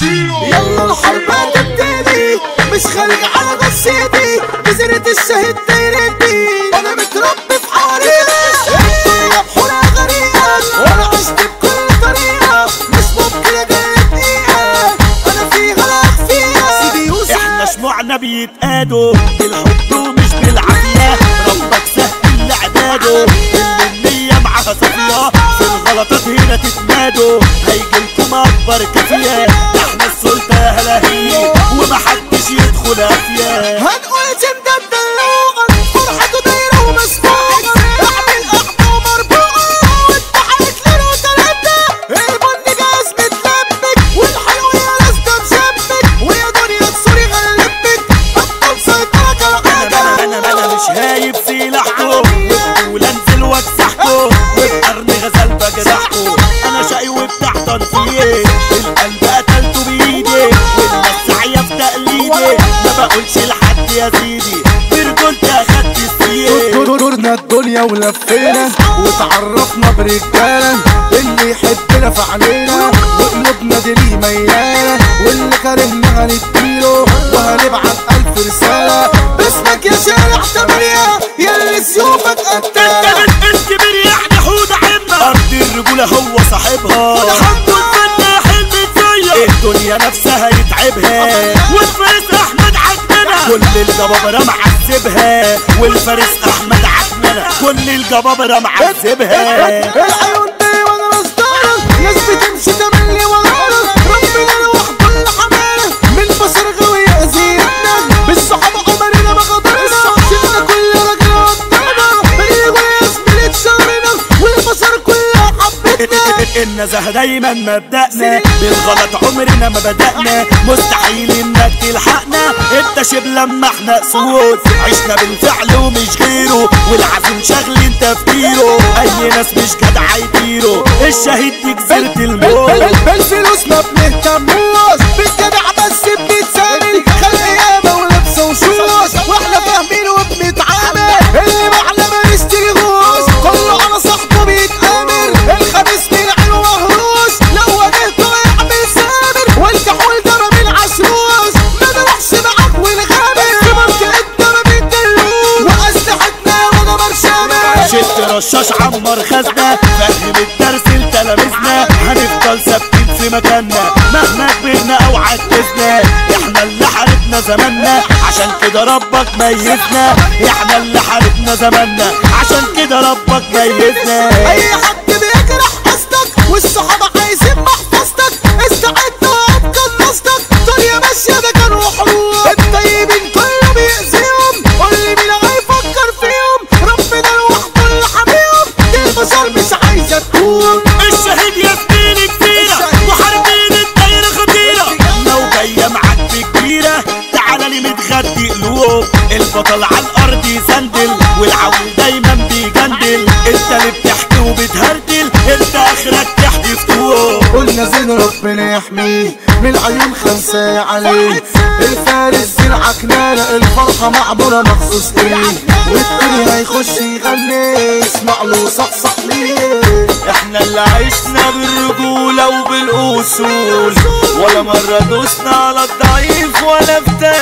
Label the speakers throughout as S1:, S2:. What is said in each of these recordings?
S1: يلا الحرب هتبتدي، مش خارج على جثتي، جزيرة الشهيد دايرتي، انا متربي في حواريها، الدنيا بحورها غريقة، وانا عشت بكل طريقة، مش ممكن اجي دقيقة، انا فيها لا اخفيها. سيدي يوسف
S2: احنا شموعنا بيتقادوا بالحب ومش بالعافية، ربك سهل لعباده، اللي النية معاها صافية، في الغلطات هنا تتمادوا، هيجيلكم اكبر كافية، احنا السلطة هلاهي ومحدش يدخل افيا.
S1: هنقول جمدة الدلوعة، فرحته دايرة ومسموعة، اعمل قحطة ومربوعة، وانت حالك ليلة وتلاتة، البن جاهز متلبك، والحلو يا ناس ده مشبك، ويا دنيا تسوري غلبك، بطل سيطرة كالعادة.
S2: انا مش هايب سلاحكم، وبقول انزل واكسحكم، وبقرن غزال بجرحكم، انا شقي وبتاع تنفيذ، القلب قتلته بايدي، والناس سعيه في تقليدي، ما بقولش لحد يا سيدي، برجولتي اخدت السيد.
S1: دورنا الدنيا ولفينا، وتعرفنا برجالة، اللي يحبنا في علينا، وقلوبنا دي ليه ميالة، واللي كارهنا هنديله، وهنبعت 1000 رسالة، باسمك يا شارع 8 ياللي سيوفك قتالة.
S2: الكبير يعني حود عمة، ارض الرجولة هو صاحبها، حب الفن حلم تزيق، الدنيا نفسها يتعبها، والفارس احمد عجمنا، كل الجبابرة معذبها، والفارس احمد عجمنا، كل الجبابرة معذبها.
S1: العيون دي وانا مصدرة، ناس بتمشي تملي ورانا، ربنا لوحده اللي حمانا، من بشر غاوي يأذينا، بالصحابة عمرنا ما غدرنا، شلنا كل راجل قدامنا، بنيجوا يا زميلة شهرنا، والبشر كلها حبتنا.
S2: النزاهة دايما مبدأنا، بالغلط عمرنا ما بدأنا، مستحيل انك تلحقنا، انت شبل لما احنا اسود، عشنا بالفعل ومش غيره، والعزم شغل تفكيره، اي ناس مش جدع يديره، الشهيد دي جزيرة الموت.
S1: بالفلوس ما بنهتموش، بالجدع بس بنتسامل، خلق ياما ولبس وشوش، واحنا فاهمين وبنتعامل، اللي معنا ما يشتريهوش، كله على صاحبه بيتآمر، الخبيث من عينه مهروش، لو واجهته يعمل سامر، والكحول ضرب العشروش، ما نروحش معاك ونغامر، في منطقة ضرب الدلوش، وأسلحتنا وانا برشامر،
S2: شد رشاش عمر خزنة، فهم الدرس لتلاميذنا، هنفضل ثابتين في مكاننا، مهما كبرنا او عجزنا، احنا اللي حاربنا زماننا، عشان كده ربك ميزنا، احنا اللي حاربنا زماننا، عشان كده ربك ميزنا.
S1: اي حد بيجرح قصدك، والصحابة عايزين محفظتك، استعد وابقى قصدك، دنيا ماشية ده كانوا حروب، الطيبين كله بيأذيهم، قول لي مين هيفكر فيهم، ربنا لوحده اللي حاميهم، دي البشر مش عايزة تقوم.
S2: الشهيد يا زميلي كتيرة، وحاربين الدايرة خطيرة، لو جاية معاك بكبيرة، تعالى لي متغدي قلوب، البطل على الارض يسندل، والعول دايما بيجندل، انت اللي بتحكي وبتهردل، انت اخرك تحكي فتوه.
S1: قلنا زين ربنا يحميه، من عيون خمسة عليه، الفارس زين عكنانة، الفرحة معمولة مخصوص ليه، والتاني هيخش يغني، اسمع له صحصح ليه.
S2: احنا اللي عشنا بالرجولة وبالأصول، ولا مرة دوسنا على الضعيف ولا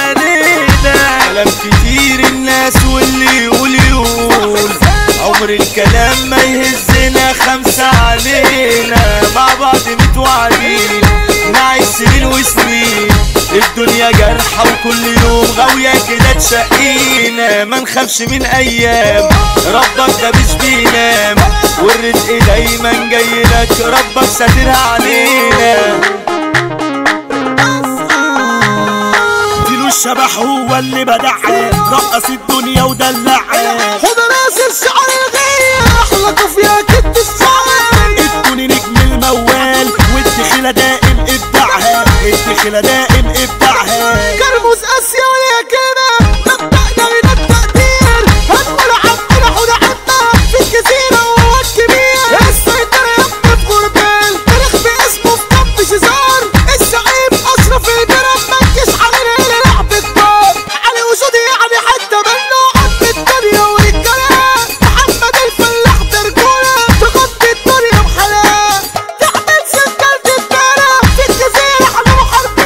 S2: افتنينا، كلام كتير الناس واللي يقول يقول، عمر الكلام ما يهزنا، 5 علينا، مع بعض متوعدين، نعيش سنين وسنين، الدنيا جرحة وكل يوم غاوية كده تشقينا، ما نخافش من ايام، ربك ده مش بينام، والرزق دايما جاي لك، ربك ساترها علينا. ديلو الشبح هو اللي بدعها، رقص الدنيا ودلعها،
S1: خد راس الشعر الغير، احلى كوفية كت الشعر،
S2: ادوني نجم الموال، والدخيلة دائم ابداعها، الدخيلة دائم ابداعها،
S1: كرموز اسيا وليها كلمة، مبدأنا من التقدير، هنقول عمنا حود عنا، في الجزيرة وهو الكبير، السيطرة يا ابني في غربال، تاريخ باسمه في كامب شيزار، الزعيم اشرف الجرم، مكش علينا اللي لعب الدار، علي وجودي يعني حتى منه، عم الدنيا ورجالها، محمد الفلاح برجولة، تغطي الدنيا بحلال، تعمل سكة الدارة، في الجزيرة احنا محاربين.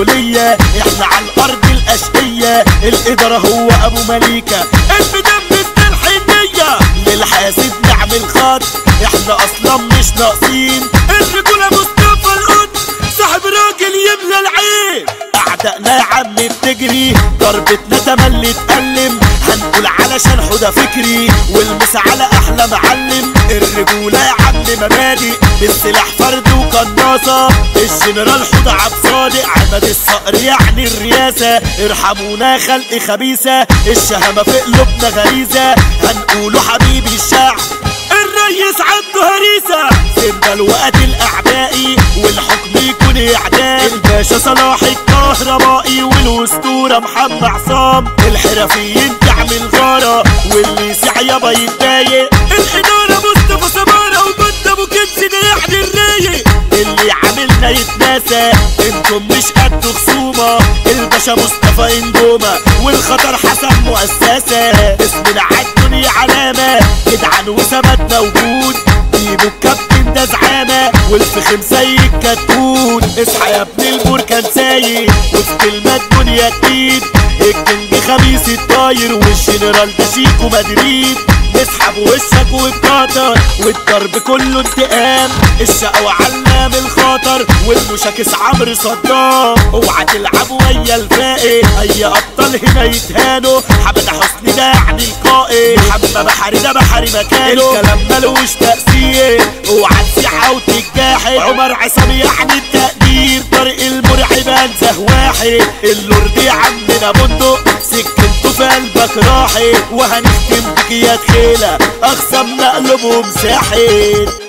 S2: مسؤولية، احنا على الارض الاشقية، الادارة هو ابو مليكة، المدمس الحنية للحاسد نعمل خط، احنا اصلا مش ناقصين، الرجولة مصطفى القط صاحب راجل يملى العين، اعدائنا يا عم بتجري ضربتنا تملي تألم، هنقول علشان حدا فكري والمس على احلى معلم، الرجولة يا عم مبادئ بالسلاح فرد وقناصة، الجنرال حوض عبد صادق عماد الصقر يعني الرياسة، ارحمونا خلق خبيثة الشهامة في قلوبنا غريزة، هنقوله حبيبي الشعب الريس عنده هريسة، سيبنا الوقت الاعدائي والحكم يكون اعدام، الباشا صلاح الكهربائي والاسطورة محمد عصام، الحرفيين تعمل غارة واللي يسيع يابا يتضايق، الادارة مصطفى سمارة وبنت ابو كنز ده يعني الرايق، اللي عاملنا يتناسى انتم مش قد خصومة، الباشا مصطفى انجومة والخطر حسن مؤسسة، اسمنا عالدنيا علامة جدعان وثبات موجود، جيبوا الكابتن ده زعامة والفخم زي الكتكوت، اصحى يا ابن البركان سايق وفي كلمة الدنيا جديد، الكينج خميس الطاير والجنرال ده شيكو مدريد، نسحب وشك وبقطر والضرب كله انتقام، الشقوى علام الخطر والمشاكس عمرو صدام، اوعى تلعب ويا الفائق اي ابطال هنا يتهانوا، حمد حسني ده يعني القائد، محمد بحري ده بحري مكانه، الكلام ملوش تأثير، اوعى تسيحة وتتجاحد، عمر عصام يعني التقدير، طارق المرعب انزه واحد، اللورد عندنا بندق سكنته في قلبك راحت، وهنختم بك يا تخيلة اخصم نقلبهم ساحل.